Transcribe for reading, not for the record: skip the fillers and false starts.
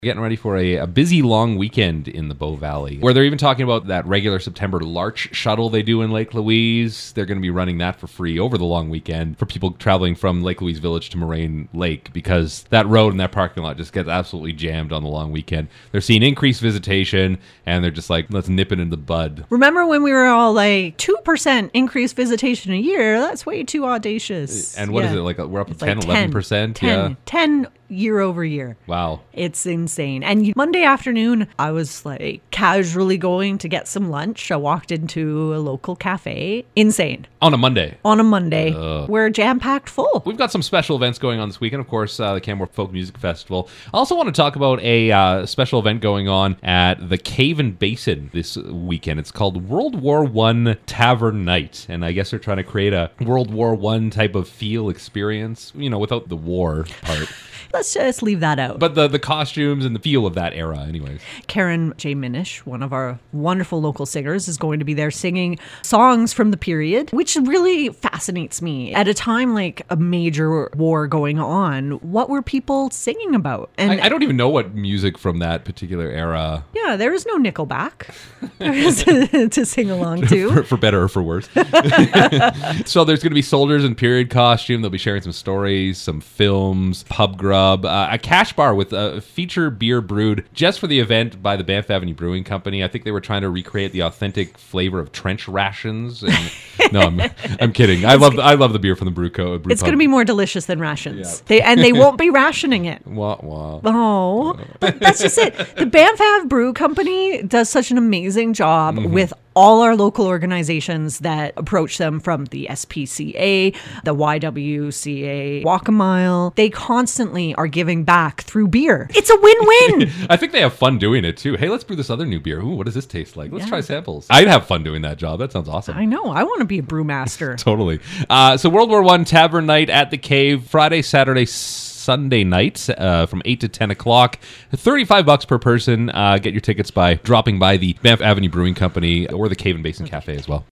Getting ready for a busy long weekend in the Bow Valley, where they're even talking about that regular September Larch shuttle they do in Lake Louise. They're going to be running that for free over the long weekend for people traveling from Lake Louise Village to Moraine Lake, because that road and that parking lot just gets absolutely jammed on the long weekend. They're seeing increased visitation, and they're just like, let's nip it in the bud. Remember when we were all like, 2% increased visitation a year? That's way too audacious. And what is it, like we're up to It's 10, like 11%? 10 year over year. Wow. It's insane. And Monday afternoon, I was like casually going to get some lunch. I walked into a local cafe. Insane. On a Monday. On a Monday. We're jam-packed full. We've got some special events going on this weekend. Of course, the Canmore Folk Music Festival. I also want to talk about a special event going on at the Cave and Basin this weekend. It's called World War I Tavern Night. And I guess they're trying to create a World War I type of feel experience, you know, without the war part. Let's just leave that out. But the costumes and the feel of that era, anyways. Karen J. Minish, one of our wonderful local singers, is going to be there singing songs from the period, which really fascinates me. At a time like a major war going on, what were people singing about? And I don't even know what music from that particular era. Yeah, there is no Nickelback to sing along to. for better or for worse. So there's going to be soldiers in period costume. They'll be sharing some stories, some films, pub grub, a cash bar with a feature beer brewed just for the event by the Banff Avenue Brewing Company. I think they were trying to recreate the authentic flavor of trench rations. And, no, I'm kidding. I love the beer from the brew It's going to be more delicious than rations. Yeah. They won't be rationing it. Wah, wah. Oh, but that's just it. The Banff Ave Brew Company does such an amazing job with all our local organizations that approach them, from the SPCA, the YWCA, Walk a Mile. They constantly are giving back through beer. It's a win-win. I think they have fun doing it too. Hey, let's brew this other new beer. Ooh, what does this taste like? Let's try samples. I'd have fun doing that job. That sounds awesome. I know. I want to be a brewmaster. Totally. So World War I Tavern Night at the Cave, Friday, Saturday, Sunday nights from 8 to 10 o'clock. $35 per person. Get your tickets by dropping by the Banff Avenue Brewing Company or the Cave and Basin Cafe as well.